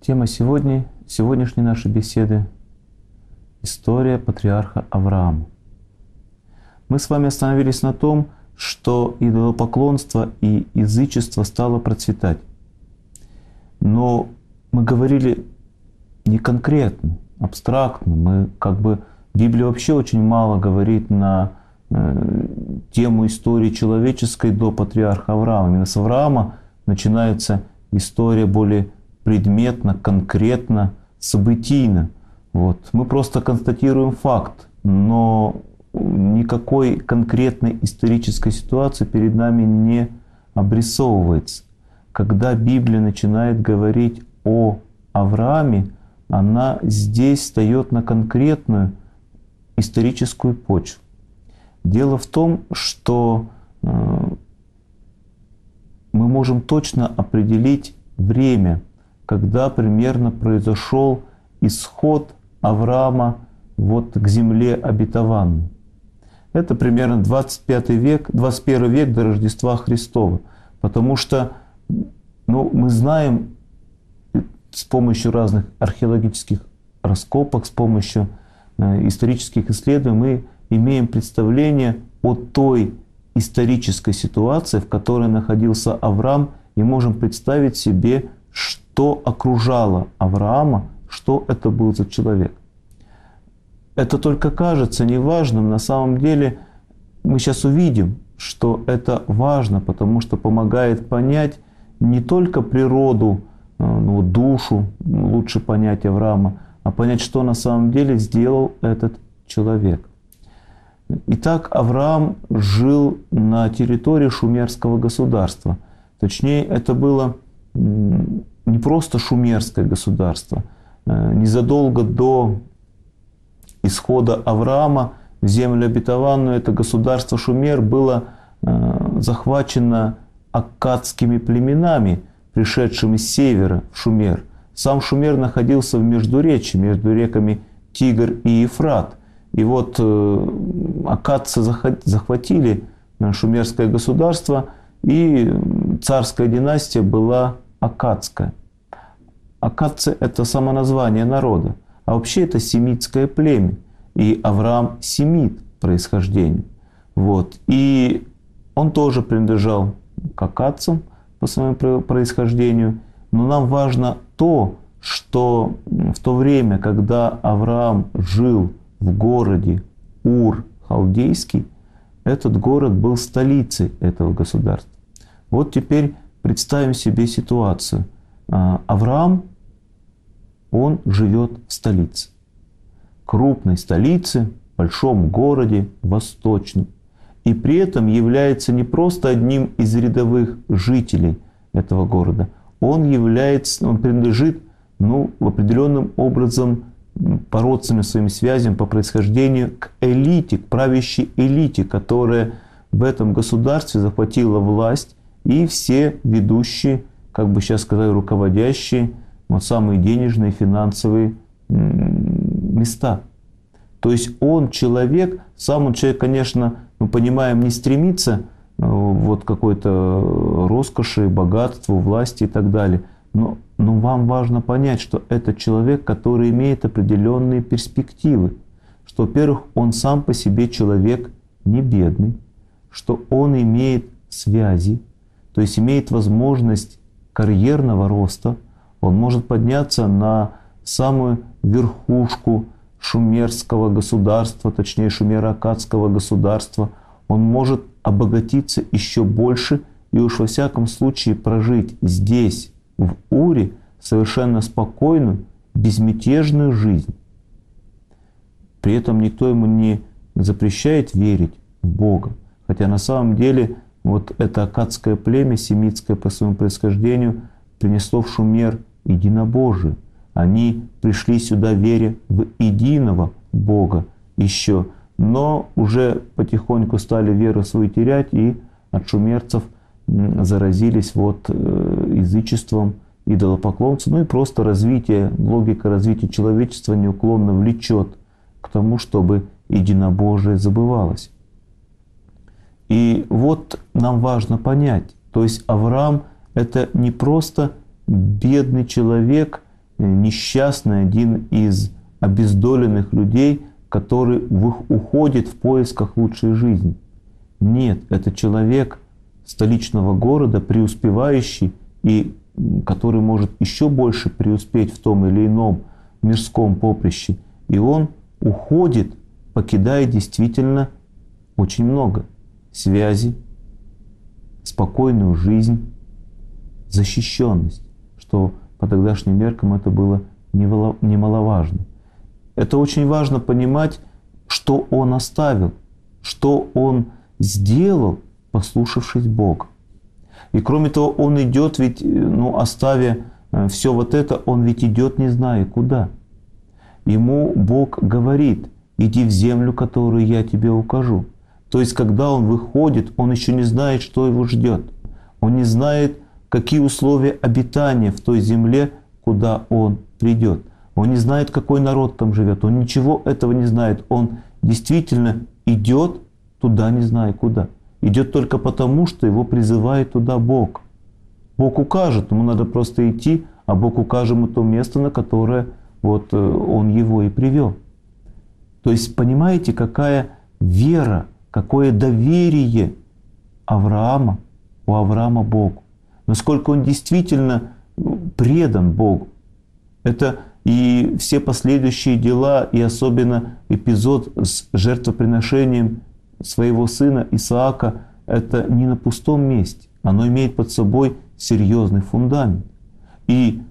Тема сегодняшней нашей беседы — история патриарха Авраама. Мы с вами остановились на том, что идолопоклонство и язычество стало процветать. Но мы говорили не конкретно, абстрактно. Библия вообще очень мало говорит на тему истории человеческой до патриарха Авраама. Именно с Авраама начинается история более предметно, конкретно, событийно. Мы просто констатируем факт, но никакой конкретной исторической ситуации перед нами не обрисовывается. Когда Библия начинает говорить о Аврааме, она здесь встает на конкретную историческую почву. Дело в том, что мы можем точно определить время, когда примерно произошел исход Авраама к земле обетованной. Это примерно 21 век до Рождества Христова. Потому что мы знаем с помощью разных археологических раскопок, с помощью исторических исследований, мы имеем представление о той исторической ситуации, в которой находился Авраам, и можем представить себе, что окружало Авраама, что это был за человек. Это только кажется неважным. На самом деле мы сейчас увидим, что это важно, потому что помогает понять не только природу, душу, лучше понять Авраама, а понять, что на самом деле сделал этот человек. Итак, Авраам жил на территории шумерского государства. Точнее, это было не просто шумерское государство. Незадолго до исхода Авраама в землю обетованную это государство Шумер было захвачено аккадскими племенами, пришедшими с севера в Шумер. Сам Шумер находился в междуречии между реками Тигр и Ефрат. И аккадцы захватили шумерское государство, и царская династия была аккадская. Аккадцы — это само название народа, а вообще это семитское племя. И Авраам семит происхождением. И он тоже принадлежал к аккадцам по своему происхождению. Но нам важно то, что в то время, когда Авраам жил в городе Ур-Халдейский, этот город был столицей этого государства. Теперь представим себе ситуацию. Авраам, он живет в столице. Крупной столице, большом городе, восточном. И при этом является не просто одним из рядовых жителей этого города. Он принадлежит определенным образом по родственным своим связям, по происхождению к элите, к правящей элите, которая в этом государстве захватила власть, и все ведущие, сейчас сказать, руководящие, самые денежные, финансовые места. То есть он человек, конечно, мы понимаем, не стремится к какой-то роскоши, богатству, власти и так далее. Но вам важно понять, что это человек, который имеет определенные перспективы. Что, во-первых, он сам по себе человек не бедный, что он имеет связи, то есть имеет возможность карьерного роста, он может подняться на самую верхушку шумерского государства, точнее шумеро-аккадского государства, он может обогатиться еще больше и уж во всяком случае прожить здесь, в Уре, совершенно спокойную, безмятежную жизнь. При этом никто ему не запрещает верить в Бога. Хотя на самом деле это аккадское племя, семитское по своему происхождению, принесло в Шумер единобожие. Они пришли сюда веря в единого Бога еще, но уже потихоньку стали веру свою терять и от шумерцев заразились язычеством, идолопоклонством, и просто логика развития человечества неуклонно влечет к тому, чтобы единобожие забывалось. И нам важно понять, то есть Авраам — это не просто бедный человек, несчастный, один из обездоленных людей, который уходит в поисках лучшей жизни. Нет, это человек столичного города, преуспевающий и который может еще больше преуспеть в том или ином мирском поприще. И он уходит, покидая действительно очень много связей, спокойную жизнь, защищенность, что по тогдашним меркам это было немаловажно. Это очень важно понимать, что он оставил, что он сделал, послушавшись Бога. И кроме того, он идет, ведь, оставя все вот это, он ведь идет, не зная куда. Ему Бог говорит: иди в землю, которую я тебе укажу. То есть, когда он выходит, он еще не знает, что его ждет. Он не знает, какие условия обитания в той земле, куда он придет. Он не знает, какой народ там живет. Он ничего этого не знает. Он действительно идет туда, не зная куда. Идет только потому, что его призывает туда Бог. Бог укажет, ему надо просто идти, а Бог укажет ему то место, на которое вот он его и привел. То есть понимаете, какая вера, какое доверие у Авраама Богу. Насколько он действительно предан Богу. Это и все последующие дела, и особенно эпизод с жертвоприношением своего сына Исаака, это не на пустом месте. Оно имеет под собой серьезный фундамент. И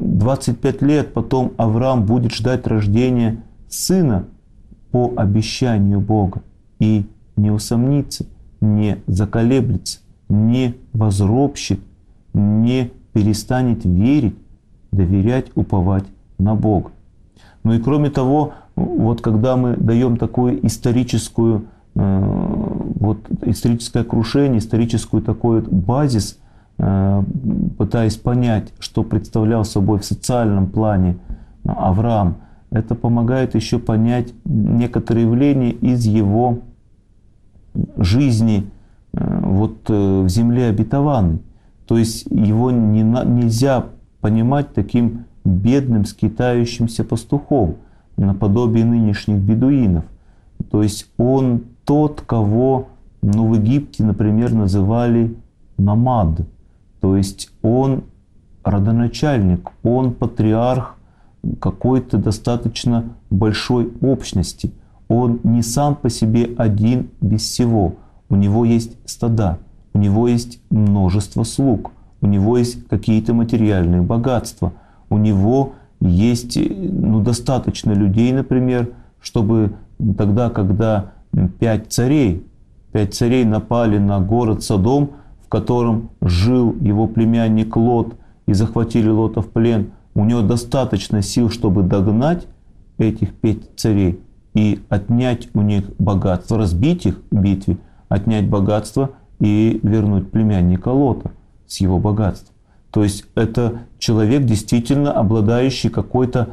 25 лет потом Авраам будет ждать рождения сына по обещанию Бога. И не усомнится, не заколеблется, не возропщит, не перестанет верить, доверять, уповать на Бога. Ну и кроме того, вот когда мы даем такую историческое крушение, историческую такой базис, пытаясь понять, что представлял собой в социальном плане Авраам, это помогает еще понять некоторые явления из его жизни в земле обетованной. То есть его нельзя понимать таким бедным, скитающимся пастухом, наподобие нынешних бедуинов. То есть он тот, кого в Египте, например, называли намад. То есть он родоначальник, он патриарх какой-то достаточно большой общности. Он не сам по себе один без всего. У него есть стада, у него есть множество слуг, у него есть какие-то материальные богатства, у него есть достаточно людей, например, чтобы тогда, когда 5 царей напали на город Содом, в котором жил его племянник Лот, и захватили Лота в плен, у него достаточно сил, чтобы догнать этих 5 царей и отнять у них богатство, разбить их в битве, отнять богатство и вернуть племянника Лота с его богатством. То есть это человек, действительно обладающий какой-то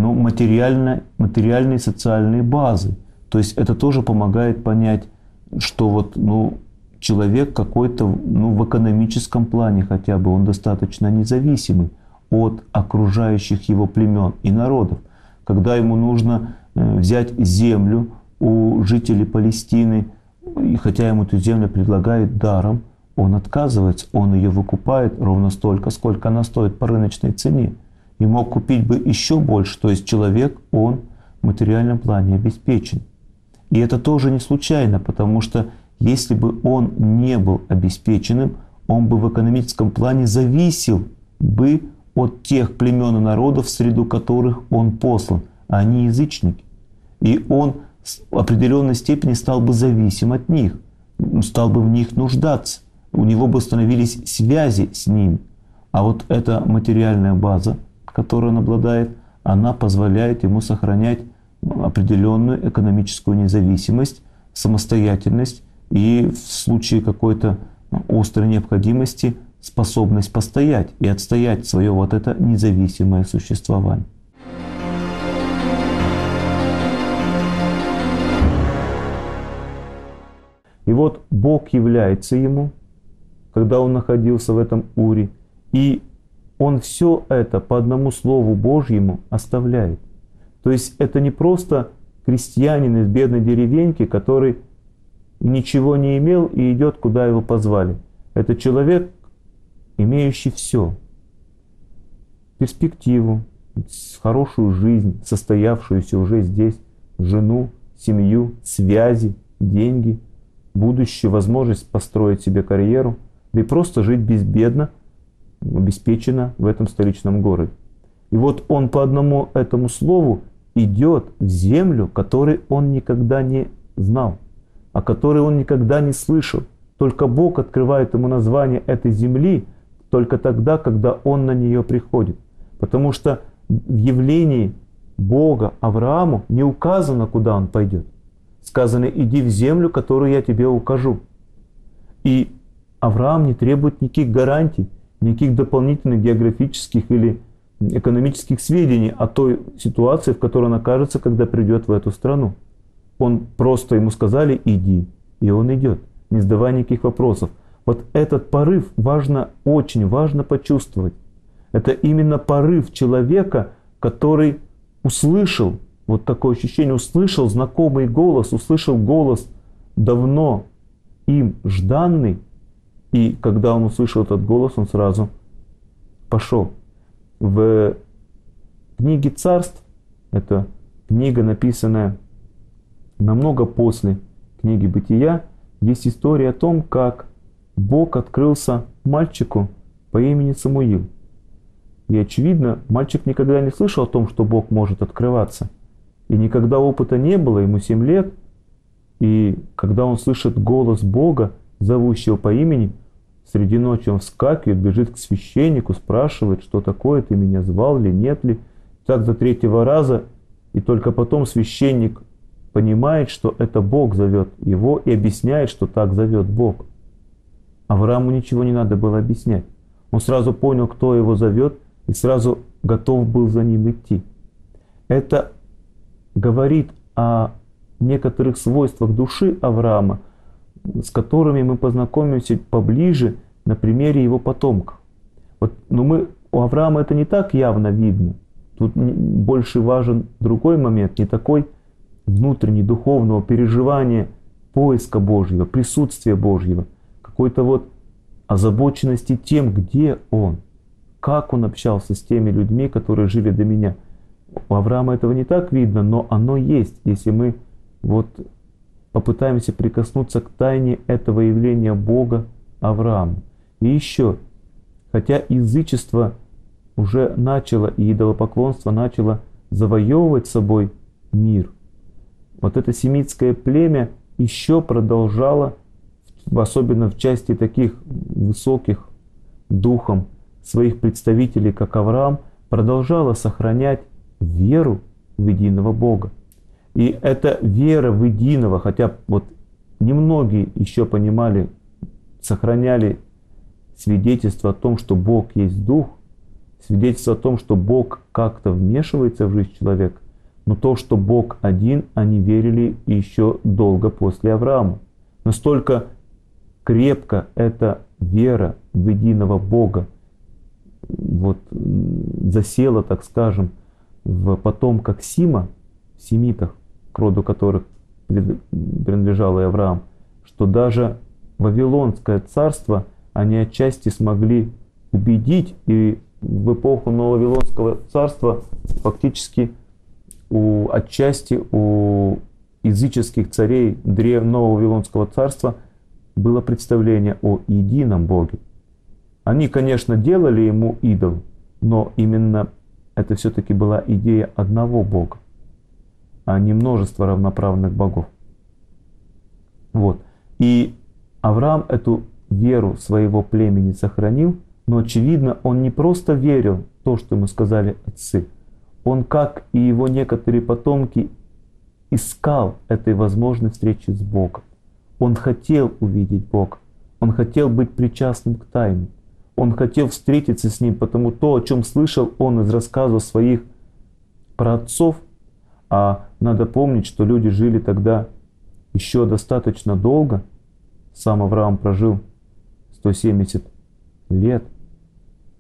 материальной социальной базой. То есть это тоже помогает понять, что человек какой-то в экономическом плане хотя бы он достаточно независимый от окружающих его племен и народов. Когда ему нужно взять землю у жителей Палестины, и хотя ему эту землю предлагают даром, он отказывается, он ее выкупает ровно столько, сколько она стоит по рыночной цене. И мог купить бы еще больше. То есть человек, он в материальном плане обеспечен. И это тоже не случайно, потому что если бы он не был обеспеченным, он бы в экономическом плане зависел бы от тех племен и народов, в среду которых он послан, а они язычники. И он в определенной степени стал бы зависим от них, стал бы в них нуждаться, у него бы становились связи с ними. А вот эта материальная база, которой он обладает, она позволяет ему сохранять определенную экономическую независимость, самостоятельность и в случае какой-то острой необходимости способность постоять и отстоять свое вот это независимое существование. И вот Бог является ему, когда он находился в этом Уре, и он все это по одному Слову Божьему оставляет. То есть это не просто крестьянин из бедной деревеньки, который ничего не имел и идет, куда его позвали. Это человек, имеющий все. Перспективу, хорошую жизнь, состоявшуюся уже здесь, жену, семью, связи, деньги, будущую возможность построить себе карьеру, да и просто жить безбедно, обеспеченно в этом столичном городе. И вот он по одному этому слову идет в землю, которой он никогда не знал, о которой он никогда не слышал. Только Бог открывает ему название этой земли только тогда, когда он на нее приходит. Потому что в явлении Бога Аврааму не указано, куда он пойдет. Сказано: иди в землю, которую я тебе укажу. И Авраам не требует никаких гарантий, никаких дополнительных географических или экономических сведений о той ситуации, в которой он окажется, когда придет в эту страну. Он просто ему сказали: иди, и он идет, не задавая никаких вопросов. Вот этот порыв важно, очень важно почувствовать. Это именно порыв человека, который услышал, вот такое ощущение, услышал знакомый голос, услышал голос давно им жданный, и когда он услышал этот голос, он сразу пошел. В книге Царств, это книга, написанная намного после книги Бытия, есть история о том, как Бог открылся мальчику по имени Самуил. И очевидно, мальчик никогда не слышал о том, что Бог может открываться. И никогда опыта не было, ему 7 лет. И когда он слышит голос Бога, зовущего по имени, среди ночи он вскакивает, бежит к священнику, спрашивает, что такое, ты меня звал ли, нет ли. Так до 3-го раза, и только потом священник понимает, что это Бог зовет его, и объясняет, что так зовет Бог. Аврааму ничего не надо было объяснять. Он сразу понял, кто его зовет, и сразу готов был за ним идти. Это говорит о некоторых свойствах души Авраама, с которыми мы познакомимся поближе на примере его потомков. Вот, но у Авраама это не так явно видно. Тут больше важен другой момент, не такой внутренний, духовного переживания, поиска Божьего, присутствия Божьего, какой-то вот озабоченности тем, где он, как он общался с теми людьми, которые жили до меня. У Авраама этого не так видно, но оно есть, если мы вот попытаемся прикоснуться к тайне этого явления Бога Аврааму. И еще, хотя язычество уже начало, и идолопоклонство начало завоевывать собой мир, вот это семитское племя еще продолжало, особенно в части таких высоких духом своих представителей, как Авраам, продолжало сохранять веру в единого Бога. И эта вера в единого, хотя вот немногие еще понимали, сохраняли свидетельство о том, что Бог есть Дух, свидетельство о том, что Бог как-то вмешивается в жизнь человека, но то, что Бог один, они верили еще долго после Авраама. Настолько крепко эта вера в единого Бога вот засела, так скажем, в потомках Сима, в семитах, к роду которых принадлежал и Авраам, что даже Вавилонское царство они отчасти смогли убедить, и в эпоху Нового Вавилонского царства фактически отчасти у языческих царей Нового Вавилонского царства было представление о едином Боге. Они, конечно, делали ему идол, но именно это все-таки была идея одного Бога, а не множество равноправных богов. Вот. И Авраам эту веру своего племени сохранил, но, очевидно, он не просто верил в то, что ему сказали отцы. Он, как и его некоторые потомки, искал этой возможной встречи с Богом. Он хотел увидеть Бога. Он хотел быть причастным к тайне. Он хотел встретиться с Ним, потому то, о чем слышал он из рассказов своих праотцов, а надо помнить, что люди жили тогда еще достаточно долго. Сам Авраам прожил 170 лет,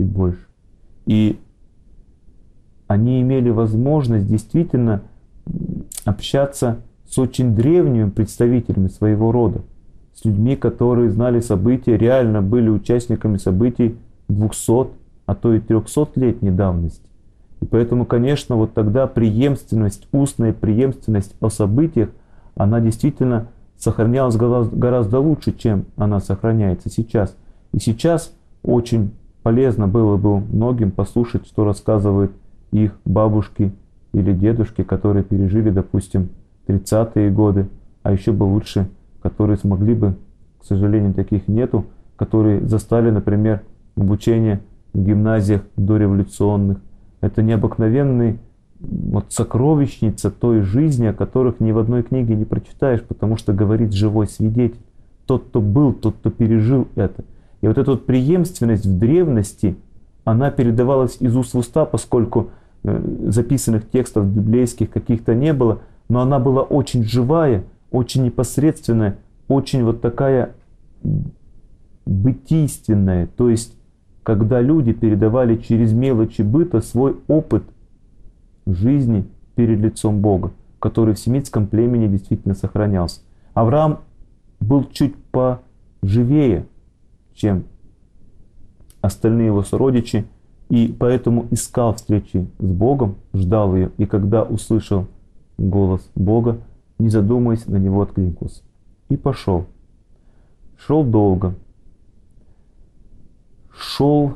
чуть больше. И они имели возможность действительно общаться с очень древними представителями своего рода, с людьми, которые знали события, реально были участниками событий 200, а то и 300-летней давности. И поэтому, конечно, вот тогда преемственность, устная преемственность о событиях, она действительно сохранялась гораздо лучше, чем она сохраняется сейчас. И сейчас очень полезно было бы многим послушать, что рассказывают их бабушки или дедушки, которые пережили, допустим, 30-е годы, а еще бы лучше, которые смогли бы, к сожалению, таких нету, которые застали, например, обучение в гимназиях дореволюционных. Это необыкновенный сокровищница той жизни, о которых ни в одной книге не прочитаешь, потому что говорит живой свидетель. Тот, кто был, тот, кто пережил это. И вот эта вот преемственность в древности, она передавалась из уст в уста, поскольку записанных текстов библейских каких-то не было, но она была очень живая, очень непосредственная, очень вот такая бытийственная. То есть, когда люди передавали через мелочи быта свой опыт жизни перед лицом Бога, который в семитском племени действительно сохранялся. Авраам был чуть поживее, чем остальные его сородичи, и поэтому искал встречи с Богом, ждал ее, и когда услышал голос Бога, не задумываясь, на него откликнулся. И пошел. Шел долго. Шел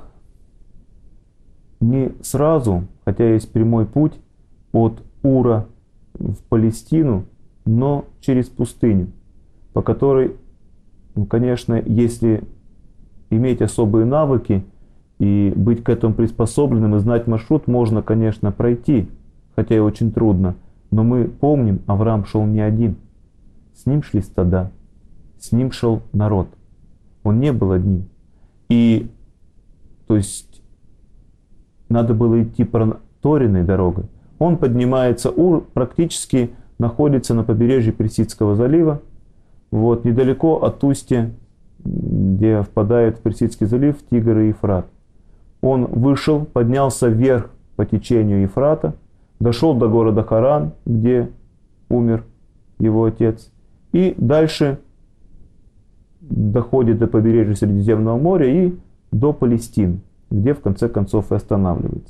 не сразу, хотя есть прямой путь от Ура в Палестину, но через пустыню, по которой, конечно, если иметь особые навыки и быть к этому приспособленным и знать маршрут, можно, конечно, пройти, хотя и очень трудно. Но мы помним, Авраам шел не один. С ним шли стада, с ним шел народ. Он не был одним. И, то есть, надо было идти проторенной дорогой. Он поднимается, Ур практически находится на побережье Персидского залива, вот, недалеко от устья, где впадает в Персидский залив Тигр и Ефрат. Он вышел, поднялся вверх по течению Ефрата, дошел до города Харан, где умер его отец, и дальше доходит до побережья Средиземного моря и до Палестины, где в конце концов и останавливается.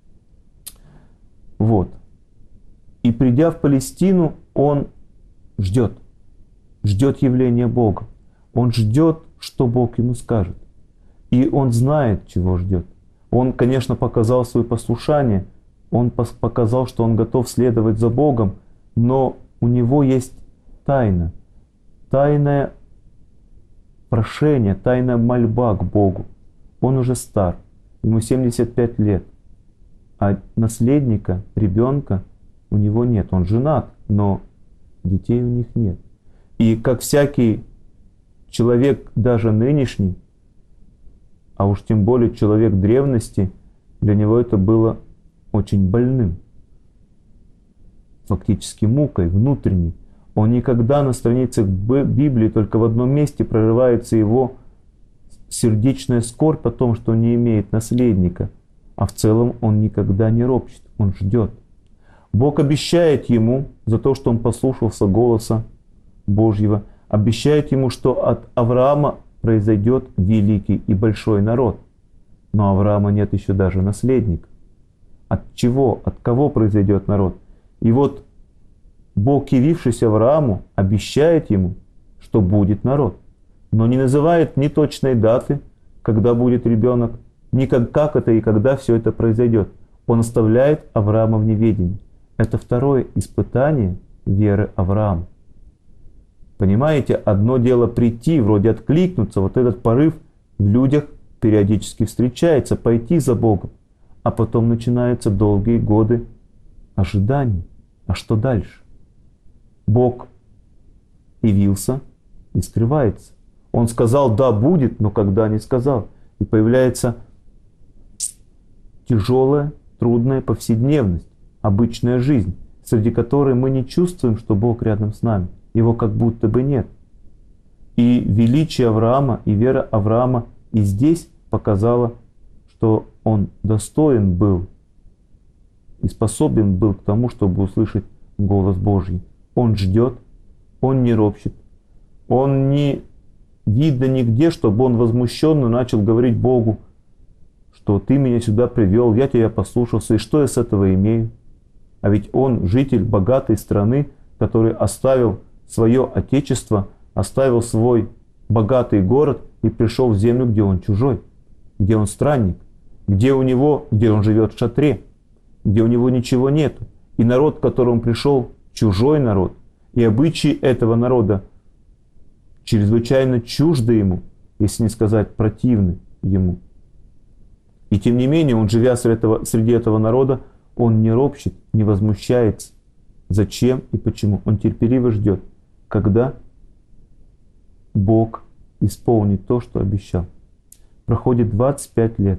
Вот. И придя в Палестину, он ждет явления Бога. Он ждет, что Бог ему скажет. И он знает, чего ждет. Он, конечно, показал свое послушание, он показал, что он готов следовать за Богом, но у него есть тайна, тайное прошение, тайная мольба к Богу. Он уже стар, ему 75 лет, а наследника, ребенка у него нет. Он женат, но детей у них нет. И как всякий человек, даже нынешний, а уж тем более человек древности, для него это было очень больным, фактически мукой внутренней. Он никогда на страницах Библии, только в одном месте прорывается его сердечная скорбь о том, что он не имеет наследника, а в целом он никогда не ропщет, он ждет. Бог обещает ему за то, что он послушался голоса Божьего, обещает ему, что от Авраама произойдет великий и большой народ. Но Авраама нет еще даже наследника. От чего, от кого произойдет народ? И вот Бог, явившийся Аврааму, обещает ему, что будет народ, но не называет ни точной даты, когда будет ребенок, ни как это и когда все это произойдет. Он оставляет Авраама в неведении. Это второе испытание веры Авраама. Понимаете, одно дело прийти, вроде откликнуться, вот этот порыв в людях периодически встречается, пойти за Богом, а потом начинаются долгие годы ожиданий. А что дальше? Бог явился и скрывается. Он сказал, да, будет, но когда не сказал. И появляется тяжелая, трудная повседневность, обычная жизнь, среди которой мы не чувствуем, что Бог рядом с нами. Его как будто бы нет. И величие Авраама, и вера Авраама и здесь показала, что он достоин был и способен был к тому, чтобы услышать голос Божий. Он ждет, он не ропщет, он не видно нигде, чтобы он возмущенно начал говорить Богу, что ты меня сюда привел, я тебя послушался, и что я с этого имею? А ведь он житель богатой страны, который оставил свое отечество, оставил свой богатый город и пришел в землю, где он чужой, где он странник, где он живет в шатре, где у него ничего нету. И народ, к которому пришел, чужой народ, и обычаи этого народа чрезвычайно чужды ему, если не сказать противны ему. И тем не менее, он, живя среди этого народа, он не ропщет, не возмущается. Зачем и почему? Он терпеливо ждет, когда Бог исполнит то, что обещал. Проходит 25 лет.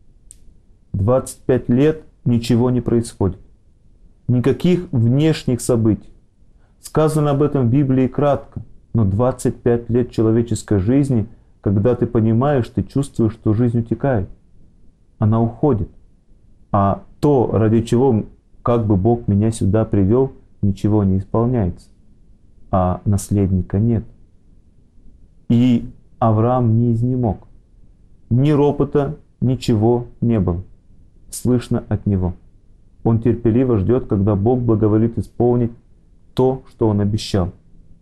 25 лет ничего не происходит. Никаких внешних событий. Сказано об этом в Библии кратко. Но 25 лет человеческой жизни, когда ты понимаешь, ты чувствуешь, что жизнь утекает. Она уходит. А то, ради чего как бы Бог меня сюда привел, ничего не исполняется. А наследника нет. И Авраам не изнемог. Ни ропота, ничего не было слышно от него. Он терпеливо ждет, когда Бог благоволит исполнить то, что он обещал.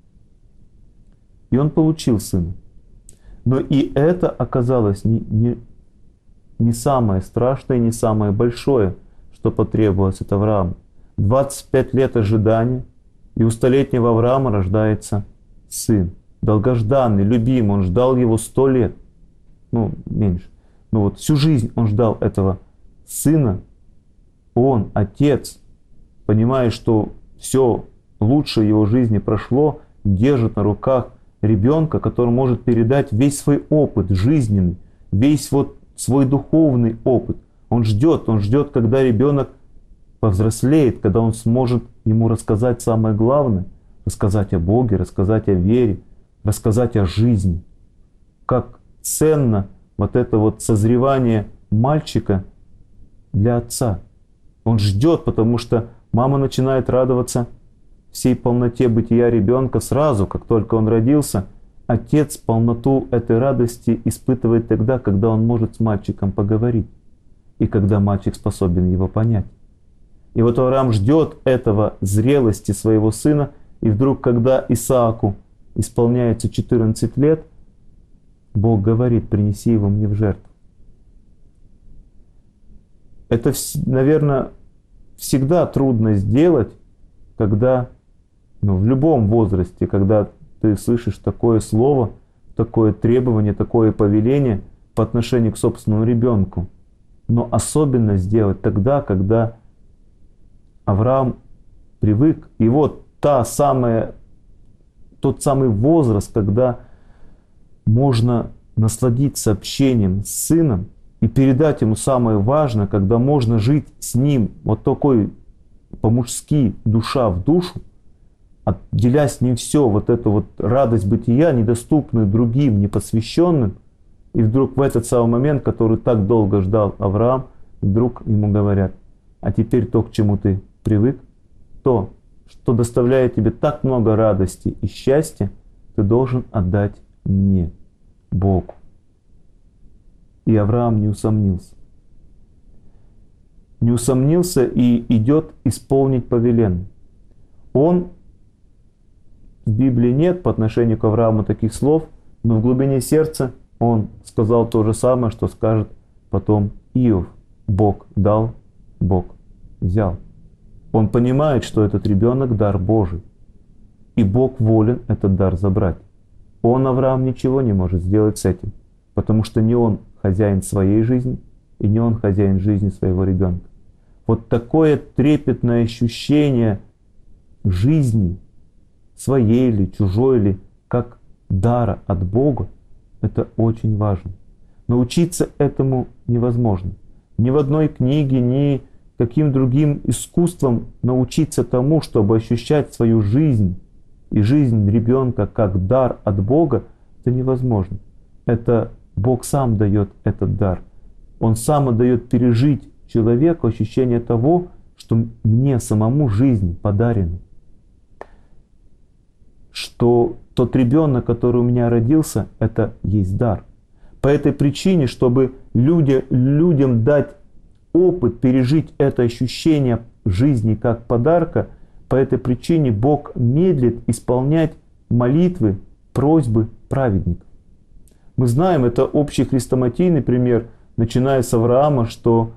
И он получил сына. Но и это оказалось не самое страшное, не самое большое, что потребовалось от Авраама. 25 лет ожидания, и у столетнего Авраама рождается сын. Долгожданный, любимый, он ждал его 100 лет. Ну, меньше. Но вот всю жизнь он ждал этого сына. Он, отец, понимая, что все лучшее его жизни прошло, держит на руках ребенка, который может передать весь свой опыт жизненный, весь вот свой духовный опыт. Он ждет, когда ребенок повзрослеет, когда он сможет ему рассказать самое главное, рассказать о Боге, рассказать о вере, рассказать о жизни. Как ценно вот это вот созревание мальчика для отца. Он ждет, потому что мама начинает радоваться всей полноте бытия ребенка сразу, как только он родился. Отец полноту этой радости испытывает тогда, когда он может с мальчиком поговорить, и когда мальчик способен его понять. И вот Авраам ждет этого зрелости своего сына, и вдруг, когда Исааку исполняется 14 лет, Бог говорит: принеси его мне в жертву. Это, наверное, всегда трудно сделать, когда, в любом возрасте, когда ты слышишь такое слово, такое требование, такое повеление по отношению к собственному ребенку. Но особенно сделать тогда, когда Авраам привык. И вот тот самый возраст, когда можно насладиться общением с сыном и передать ему самое важное, когда можно жить с ним вот такой по-мужски, душа в душу, отделяя с ним все, вот эту вот радость бытия, недоступную другим, непосвященным. И вдруг в этот самый момент, который так долго ждал Авраам, вдруг ему говорят: а теперь то, к чему ты привык, то, что доставляет тебе так много радости и счастья, ты должен отдать мне, Богу. И Авраам не усомнился. Не усомнился и идет исполнить повеленное. В Библии нет по отношению к Аврааму таких слов, но в глубине сердца он сказал то же самое, что скажет потом Иов. Бог дал, Бог взял. Он понимает, что этот ребенок дар Божий, и Бог волен этот дар забрать. Авраам, ничего не может сделать с этим, потому что не он хозяин своей жизни, и не он хозяин жизни своего ребенка. Вот такое трепетное ощущение жизни, своей ли, чужой ли, как дара от Бога, это очень важно. Научиться этому невозможно. Ни в одной книге, ни каким другим искусством научиться тому, чтобы ощущать свою жизнь и жизнь ребенка как дар от Бога, это невозможно. Это Бог сам дает этот дар. Он сам дает пережить человеку ощущение того, что мне самому жизнь подарена. Что тот ребенок, который у меня родился, это есть дар. По этой причине, чтобы людям дать опыт, пережить это ощущение жизни как подарка, по этой причине Бог медлит исполнять молитвы, просьбы праведников. Мы знаем, это общий хрестоматийный пример, начиная с Авраама, что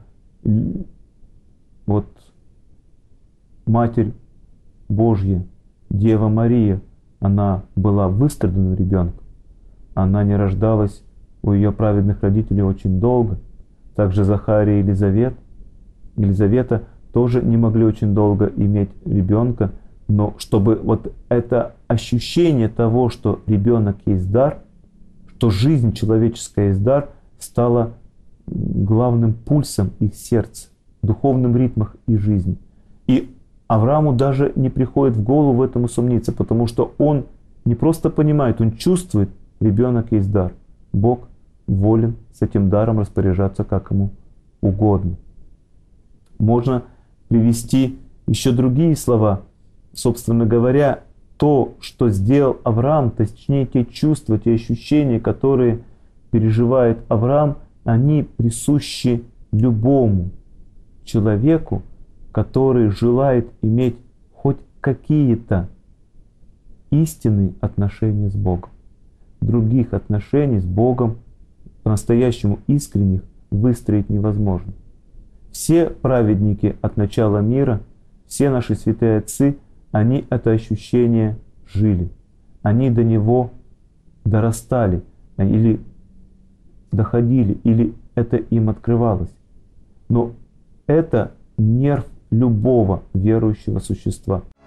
вот Матерь Божья, Дева Мария, она была выстраданным ребенком. Она не рождалась у ее праведных родителей очень долго. Также Захария и Елизавета тоже не могли очень долго иметь ребенка. Но чтобы вот это ощущение того, что ребенок есть дар, что жизнь человеческая есть дар, стало главным пульсом их сердца, духовным ритмах их жизни. И Аврааму даже не приходит в голову в этом усомниться, потому что он не просто понимает, он чувствует, ребенок есть дар. Бог волен с этим даром распоряжаться как ему угодно. Можно привести еще другие слова. Собственно говоря, то, что сделал Авраам, точнее те чувства, те ощущения, которые переживает Авраам, они присущи любому человеку, который желает иметь хоть какие-то истинные отношения с Богом. Других отношений с Богом по-настоящему искренних выстроить невозможно. Все праведники от начала мира, все наши святые отцы, они это ощущение жили. Они до него дорастали, или доходили, или это им открывалось. Но это нерв любого верующего существа.